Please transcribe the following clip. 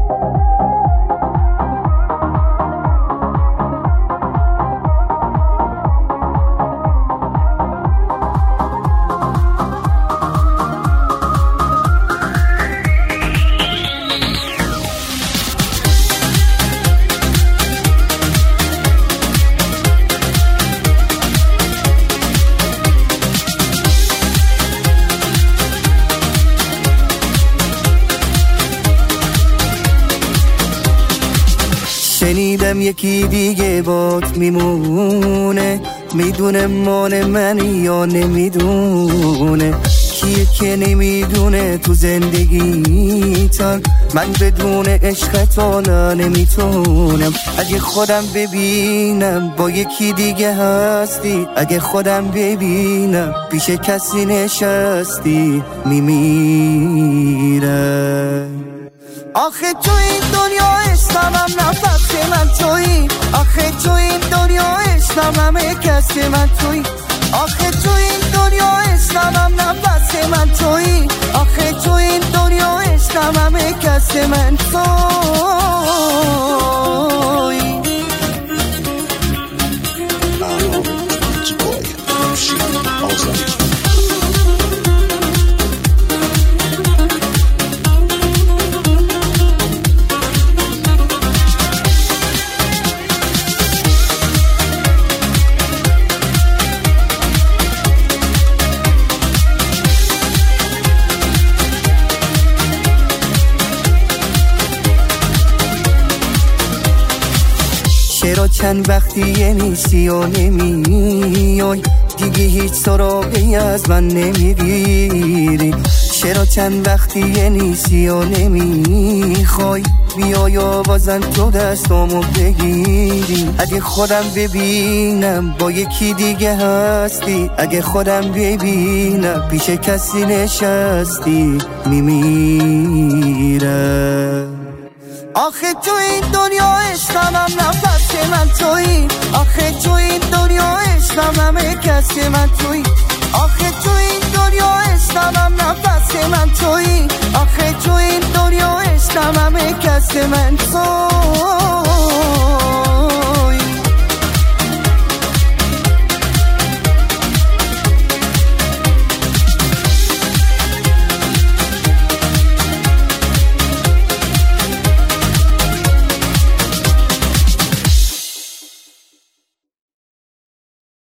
شنیدم یکی دیگه بات میمونه، میدونه مال منی یا نمیدونه. کیه که نمیدونه تو زندگیتم، من بدون عشقت حالا نمیتونم. اگه خودم ببینم با یکی دیگه هستی، اگه خودم ببینم پیش کسی نشستی، میمیرم. آخه تو این دنیا اسمم نفس من تویی، آخه تو این دنیا اسمم همه کس من تویی. آخه تو این دنیا اسمم نفس من تویی، آخه تو این دنیا اسمم همه کس من تویی. چرا چند وقتی نیستی و نمیای، دیگه هیچ سراغی از من نمیگیری. چرا چند وقتی نیستی و نمیخوای، بیای و بازم تو دستامو بگیری. اگه خودم ببینم با یکی دیگه هستی، اگه خودم ببینم پیش کسی نشستی، میمیرم. آخه تو این دنیا عشقم نفس من تویی، آخه تو این دنیا عشقم همه کس من تویی. آخه تو این دنیا عشقم نفس من تویی، آخه تو این دنیا عشقم همه کس من تویی.